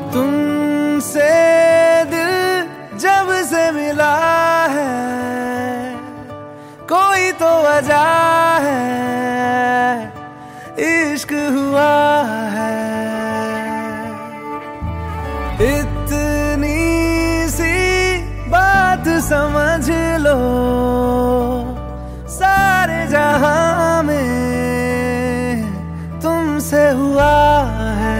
तुमसे दिल जब से मिला है, कोई तो वजह है, इश्क हुआ है। इतनी सी बात समझ लो, सारे जहां में तुमसे हुआ है।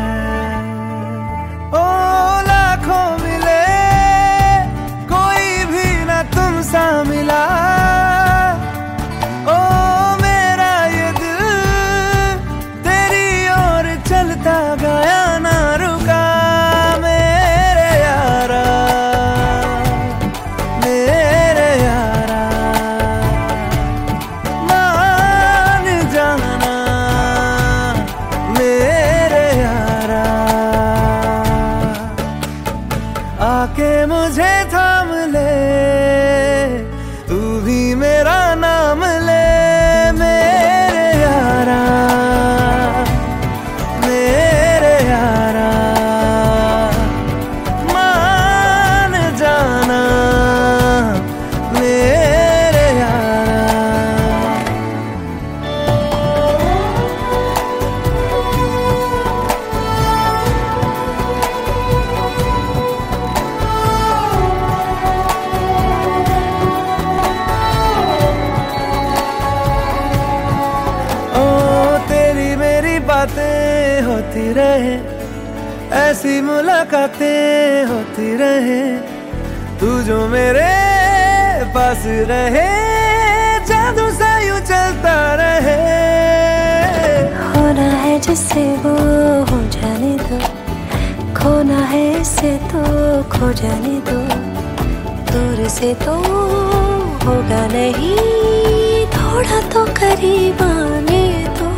ओ लाखों मिले, कोई भी ना तुम सा मिला। ओ मेरा ये दिल तेरी ओर चलता गया, ना रुका। मेरे यारा, मेरे यारा, मान जाना मेरे यारा। आके मुझे थाम ले, तू भी मेरा नाम ले। मेरे यारा, मेरे यारा, मान जाना मेरे यारा। बातें होती रहे, ऐसी मुलाकातें होती रहे, तू जो मेरे पास रहे, जादू सा यूं चलता रहे। होना है जिससे वो हो जाने दो, खोना है इससे तो खो जाने दो। दूर से तो होगा नहीं, थोड़ा तो करीब आने दो।